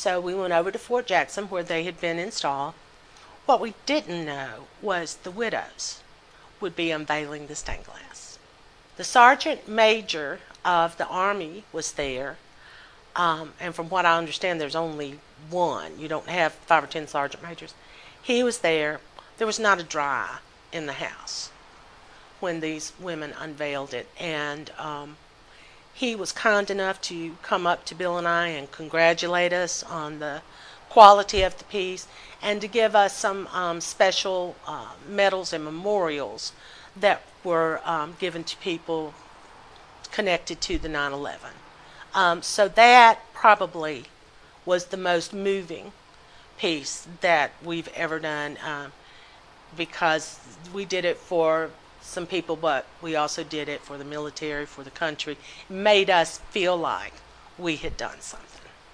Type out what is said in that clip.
So we went over to Fort Jackson where they had been installed. What we didn't know was the widows would be unveiling the stained glass. The sergeant major of the Army was there, and from what I understand, there's only one. You don't have 5 or 10 sergeant majors. He was there. There was not a dry eye in the house when these women unveiled it, and he was kind enough to come up to Bill and I and congratulate us on the quality of the piece and to give us some special medals and memorials that were given to people connected to the 9/11. So that probably was the most moving piece that we've ever done, because we did it for some people, but we also did it for the military, for the country. It made us feel like we had done something.